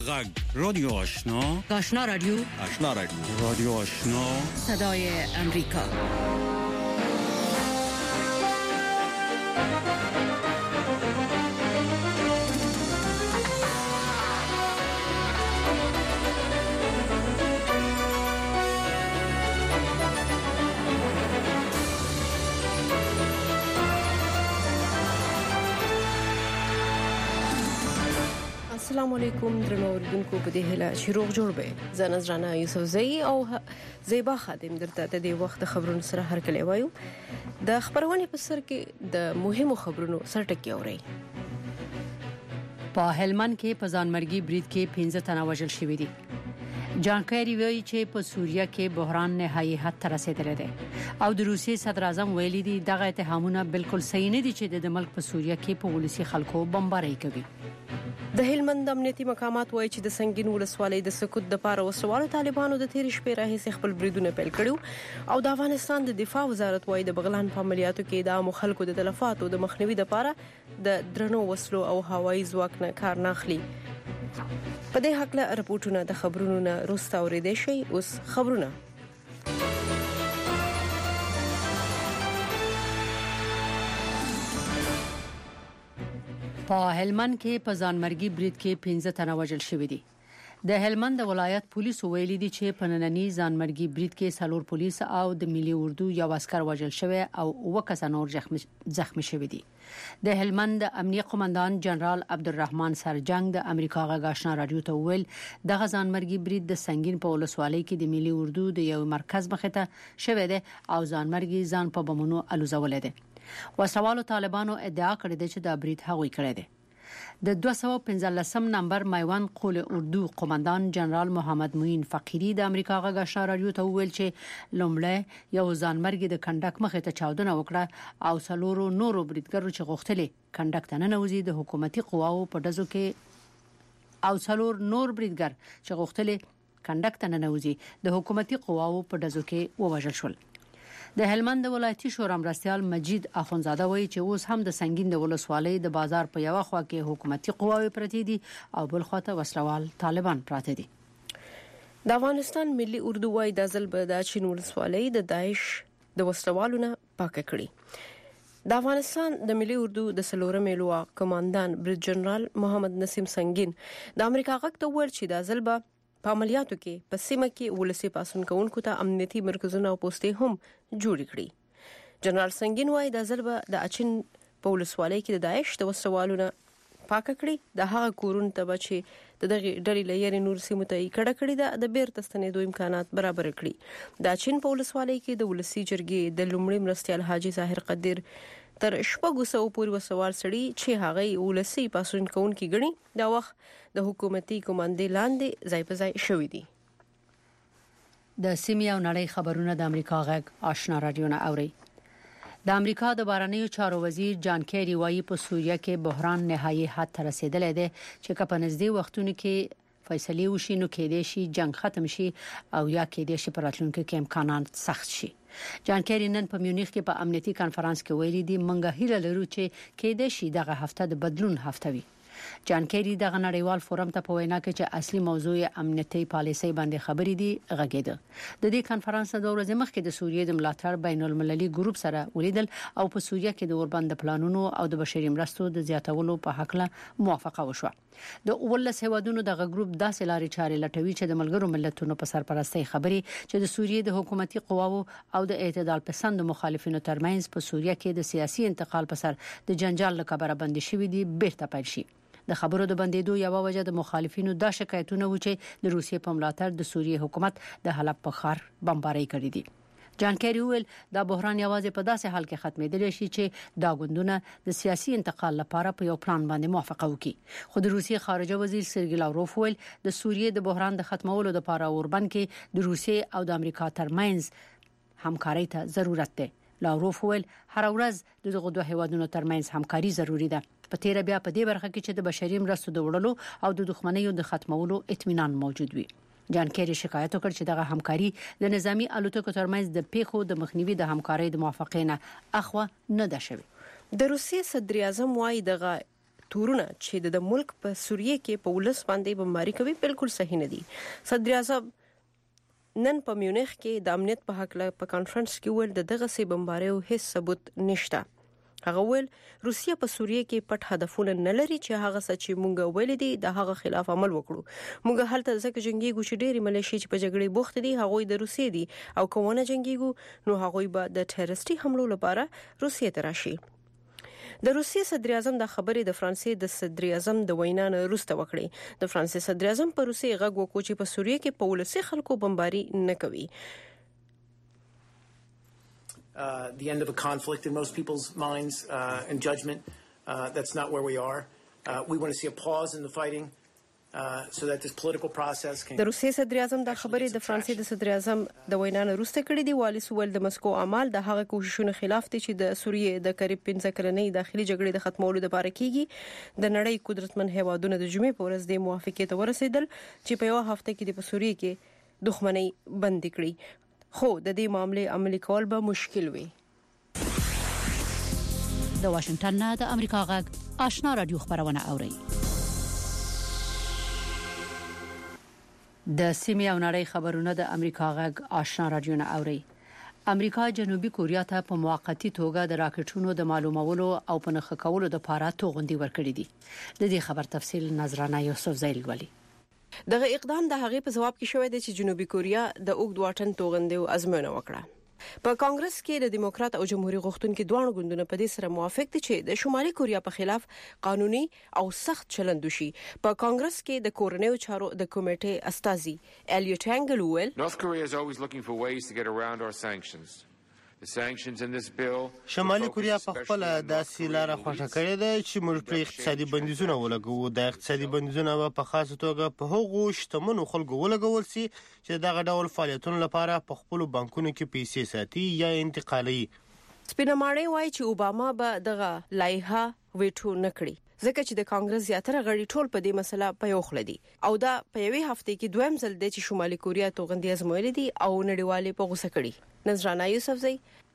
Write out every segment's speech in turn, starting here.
غږ رادیو آشنا رادیو رادیو آشنا صدای امریکا. السلام علیکم درنو اوریدونکو په دې هله چې روغ جوړ به زه نظرانه یوسف زئی او زیبا خادم درته د دې وخت خبرونو سره هرکلی وایو. د خبرونه په سر کې د مهمو خبرونو سرټکی اوري. په هلمند کې په ځانمرګي برید کې 15 تنه وژل شوي دي. جانکاری وایي چې په سوریه کې بحران نهایي حد ته رسیدلی دی او د روسیې صدر اعظم ویلي دي دغه اتهامونه بالکل صحیح نه دي چې د ملک په سوریه کې په ولسی خلکو بمباري کوي. د هلمند امنیتي مقامات وایي چې د سنگین ولسوالۍ د سقوط د پاره وسوالو طالبانو د تیر شپې راهیسې خپل بریدونه پیل کړو او د افغانستان د دفاع وزارت وایي د بغلان په عملیاتو کې د عامو خلکو د تلفاتو د مخنیوي لپاره د درنو وسلو او هوایي ځواک نه کار نه اخلي. په دې حق له رپورټونه د خبرونو نه روستا اوریدل شي. اوس خبرونه په هلمند کې په ځانمرګي برید کې 15 تنه وژل شوي دي. د هلمند ولایت پولیس ویلي دي چې په نننی ځانمرګي برید کې سلور پولیس او د ملي اردو یو عسكر وژل شوی او وکس نور زخمی شوی دي. د هلمند امنیه قومندان جنرال عبدالرحمن سرجنګ د امریکا غږ آشنا رادیو ته ویل د غزانمرګي برید د سنگین په ولسوالۍ کې د ملي اردو د یو مرکز مخه ته شوی دی او ځانمرګي ځان په بمونو الوزول دي. وسوالو طالبانو ادعا کړې ده چې د برید هغوی کړی دی. د 215 نمبر میوان قول اردو قومندان جنرال محمد معین فقیری د امریکا غږ آشنا رادیو ته ویل چې لومړی یو ځانمرګي د کندک مخه ته چاودنه وکړه او سلورو نورو بریدګرو چې غوښتلې کندک ته نه نوځي د حکومتي قواو په دزو کې او سلور نور بریدګر چې غوښتلې کندک ته نه نوځي د حکومتي قواو په دزو کې ووژل شول. د هلمند ولایتي شورا مرستيال مجید اخونزاده وایي چې اوس هم د سنگین د ولسوالۍ د بازار په یو خوا کې حکومتي قواوی پرتی دي او بل خواته وسلوال طالبان پراته دي. د افغانستان ملي اردو وایي د ځل به د چین ولسوالۍ د داعش د وسلوالو نه پاک کړي. د افغانستان د ملي اردو د سلورم لوا کمانډان بریګ جنرال محمد نسیم سنگین د امریکا غږ ته ویل چې د ځل به په عملیاتو کې په سیمه کې ولسی پاسون کوونکو ته امنیتي مرکزونه او پوسټې هم جوړ کړي. جنرال سنگین وایي د ځل به د اچین په ولسوالۍ کې د داعش د وسوالو نه پاک کړي د هغه کورون ته چې د دغه ډلې لیر نور سیمه ته کډه کړي د بیرته ستنېدو امکانات برابر کړي. د اچین په ولسوالۍ کې د ولسی جرګې د لومړي مرستيال حاجی ظاهر قدیر تر شپږو سو پورې وسوال سړي چې هغه ولسی پاسون کوونکي غني دا وخت د حکومتي کمانډې لاندې ځای په ځای شوې دي. د سیمې او نړۍ خبرونه د امریکا غږ آشنا رادیو نه اوري. د امریکا د بهرنیو چارو وزیر جان کیری وایي په سوریه کې بحران نهایي حد ته رسیدلی دی چې په نږدې وختونو کې فیصله وشي نو کېدې شي جنگ ختم شي او یا کېدې شي پر راتلونکو کې امکانات سخت شي. جان کیری نن په میونخ کې په امنیتي کانفرنس کې ویلي دی منګه هیله لرو چې کېدې شي دغه هفته د بدلون هفته وي. جان کیری دغه نړیوال فورم ته په وینا کې چې اصلي موضوع امنیتي پالیسي باندې خبرې دي غږیده. د دې کانفرنس د ورځې مخکې د سوریې د ملاتړ بین المللي ګروپ سره ولیدل او په سوریه کې د اوربند پلانونو او د بشري مرستو د زیاتولو په حق له موافقه وشوه. د ولس هوادونو دغه ګروپ داسې لارې چارې لټوي چې د ملګرو ملتونو په سرپرستۍ خبري چې د سوریې د حکومتي قواو او د اعتدال پسند مخالفینو ترمنځ په سوریه کې د سیاسي انتقال په سر د جنجال لکبره بند شوی دي بیرته پیل شي. د خبرو د بندیدو یو وجه د مخالفینو د شکایتونو و چې د روسیې په ملاتړ د سوریې حکومت د حلب په ښار بمباري کړې دي. جان کیری ویل دا بحران یوازې په داسې حال کې ختمېدلی شي چې دا غوندونه د سیاسي انتقال لپاره په یو پلان باندې موافقه وکړي. خو د روسیې خارجه وزیر سرګی لاوروف ویل د سوریې د بحران د ختمولو لپاره اوربند کې د روسیې او د امریکا ترمنځ همکاري ته ضرورت دی. لاوروف ویل هر ورځ دغه دوه هیوادونو ترمنځ همکاري ضروری ده. په تیر بیا په دې برخه کې چې د بشري مرستو د وړلو او د دښمنیو د ختمولو اطمینان موجود وي. جان کیری شکایت وکړ چې دغه همکاري د نظامی الوتکو ترمنځ د پیښو د مخنیوي د همکارۍ د موافقې نه اخوا نه ده شوی. د روسیې صدر اعظم وايي دغه تورونه چې د ملک په سوریه کې په ولس باندې بمباري کوي بالکل صحیح نه دي. صدر اعظم نن په میونخ کې د امنیت په حق له په کانفرنس کې ول دغه سي بمباریو هیڅ ثبوت نشته. هغه ول روسیا په سوریه کې پټ هدفونه نه لري چې هغه څه چې مونږ ویل دي د هغه خلاف عمل وکړو. مونږ هلته ځکه جنگيګو چې ډېری ملیشي چې په جګړې بوخت دي هغه د روسیې دي او کومه جنگيګو نو هغه به د ټیرریسټي حملو لپاره روسیې ته راشي. د روسیې صدر اعظم د خبرې د فرانسې د صدر اعظم د وینا نه وروسته وکړي. د فرانسې صدر اعظم په روسیې غږ وکړ چې په سوریه کې په ولسي خلکو بمباري نه کوي. The end of a conflict in most people's minds and judgment. That's not where we are. We want to see a pause in the fighting. So that this political process can. د روسیې صدر اعظم د خبرې د فرانسې د صدر اعظم د وینا نه وروسته کړي دي. والیس ول د مسکو عمل د هغه کوششونو خلاف دي چې د سوریې د قریب 15 کلنې داخلي جګړې د ختمولو لپاره کیږي. د نړۍ قدرتمن هیوادونو د جمعې په ورځ د موافقې ته ورسېدل چې په یو هفته کې د سوریې کې دښمنۍ بند کړي. خو د دې معاملې عملي کول به مشکل وي. د واشنگټن نه د امریکا غږ آشنا رادیو خبرونه اوري. د سیمې او نړۍ خبرونه د امریکا غږ آشنا رادیو نه اوري. امریکا جنوبي کوریا ته په موقتی توګه د راکټونو د معلومولو او په نخښه کولو د پاره توغندي ورکړي دي. د دې خبر تفصیل نظرانه یوسف زیل ولی. دغه اقدام د هغې په جواب کې شوی دی چې جنوبي کوریا د اوږد واټن توغندي ازموینه وکړه. په کانګرس کې د دیموکرات او جمهوریت غوښتونکو دوه ګوندونه په دې سره موافق دي چې د شمالي کوریا په خلاف قانوني او سخت چلند وشي. په کانګرس کې د کورنیو چارو د کمیټې استازي الیوت انګل ویل North Korea is always looking for ways to get around our sanctions. The sanctions in this bill شمالي کوریا په خپل داسې لار خوښه کړې ده چې موږ پر اقتصادي بندیزونه ولګو. د اقتصادي بندیزونه په خاصه توګه په هغو شتمنو خلکو ولګول شي چې دغه ډول فعالیتونو لپاره په خپل بانکونو کې پیسې ساتي یا انتقالي. سپینماړی وایي چې اوباما به دغه لایحه ویټو نکړي ځکه چې د کانګرس زیاتره غړي ټول په دې مسله په یو خل دي او دا په یوې هفته کې دویم ځل دی چې شمالي کوریا توغندي ازمویلي دي او نړیوالې په غوسه کړي. نظرانه یوسف زی.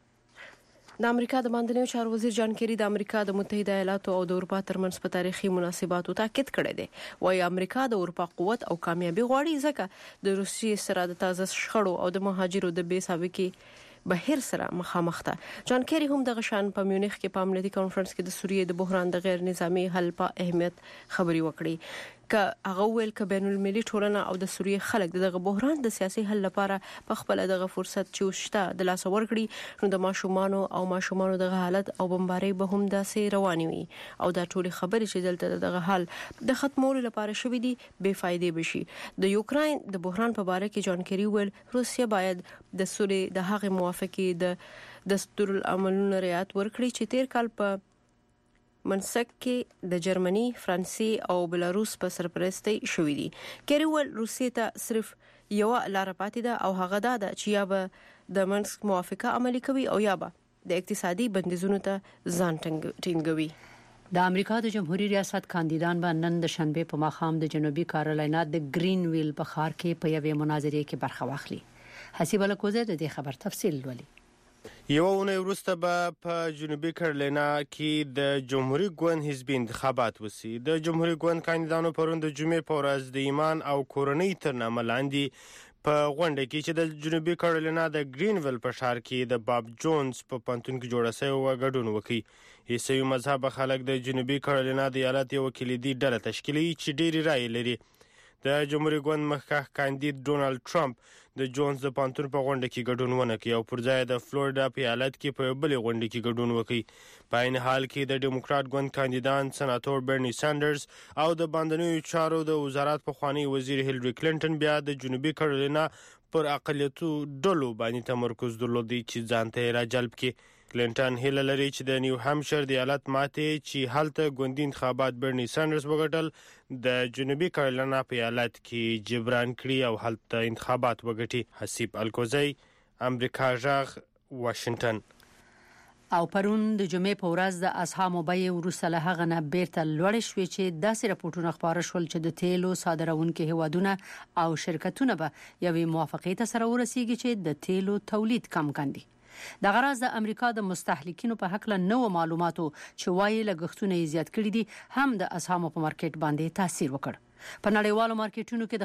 د امریکا د باندنیو چارو وزیر جان کیری د امریکا د متحده ایالاتو او د اروپا ترمنځ په تاریخي مناسباتو تاکید کړی دی. وايي امریکا د اروپا قوت او کامیابی غواړي ځکه د روسیې سره د تازه شخړو او د مهاجرو د بې سابقې بهیر سره مخامخ ده. جان کیری هم د غشان په میونخ کې په امنیتي کانفرنس کې د سوریې د بحران د غیر نظامی حل په اهمیت خبري وکړي. ک هغه ویل ک بین المللي ټولنه او د سوریې خلک دغه بحران د سیاسي حل لپاره په خپل دغه فرصت چې وشته د لاس ورکړي نو د ماشومانو دغه حالت او بمباري به هم داسې رواني وي او دا ټول خبرې چې دلته دغه حل د ختمولو لپاره شوې دي بے فائدې بشي. د یوکرين د بحران په اړه کې جان کیری ویل روسیا باید د سوریې د هغه موافقې د دستور العملونو رعایت ورکړي چې تیر کال په منسک کې د جرمني، فرانسې او بلاروس په سرپرستۍ شوې دي. کیری ویل روسیې ته صرف یو لار پاتې ده او هغه ده چې یا به د منسک موافقه عملي کوي او یا به د اقتصادي بندیزونو ته ځان ټینګوي. د امریکا د جمهوریت ریاست کاندیدان به نن د شنبه په ماښام د جنوبي کارولاینا د گرین ویل په ښار کې په یوې مناظرې کې برخه واخلي. حسیب الکوزه د دې خبر تفصیل ولي. یو اونۍ وروسته به په جنوبي کارولاینا کې د جمهوریت ګوند حزبي انتخابات وشي. د جمهوریت ګوند کاندیدانو پرون د جمعې په ورځ د ایمان او کورنۍ تر نامه لاندې په غونډه کې چې د جنوبي کارولاینا د گرین ویل په ښار کې د باب جونز په پانتون کې جوړه شوی ګډون وکړي. عیسوي مذهب خلک د جنوبي کارولاینا د ایالت یو کلیدي ډله تشکیلوي چې ډېری رائے لري. د جمهوریت ګوند مخکښ کاندید ډونالد ټرمپ د جونز د پانتون په غونډه کې ګډون ونه کړ او پر ځای د فلوریدا په ایالت کې په بلې غونډه کې ګډون وکړ. په عین حال کې د ډیموکرات ګوند کاندیدان سناتور برني سانډرز او د باندنیو چارو د وزارت پخوانی وزیر هیلری کلینټن بیا د جنوبي کارولاینا پر اقلیتو ډلو باندې تمرکز درلودي چې ځان ته راجلب کړي. کلینټن هیله لري چې د نیو همشر د ایالت ماتې چې هلته ګوندي انتخابات برني سانډرز وګټل د جنوبي کارولاینا په ایالت کې جبران کړي او هلته انتخابات وګټي. حسیب الکوزی، امریکا غږ، واشنگټن. او پرون د جمعې په ورځ د اسهامو بیې وروسته له هغه نه بیرته لوړې شوې چې داسې راپورټونه خپاره شول چې د تیلو صادرونکو هیوادونه او شرکتونه به یوې موافقې ته سره ورسیږي چې د تیلو تولید کم کړي. د غراز د امریکا د مستهلکینو په حق له نو معلوماتو چې وايي لګښتونه یې زیات کړي دي هم د اسهامو په مارکیټ باندې تاثیر وکړ. په نړیوالو مارکیټونو کې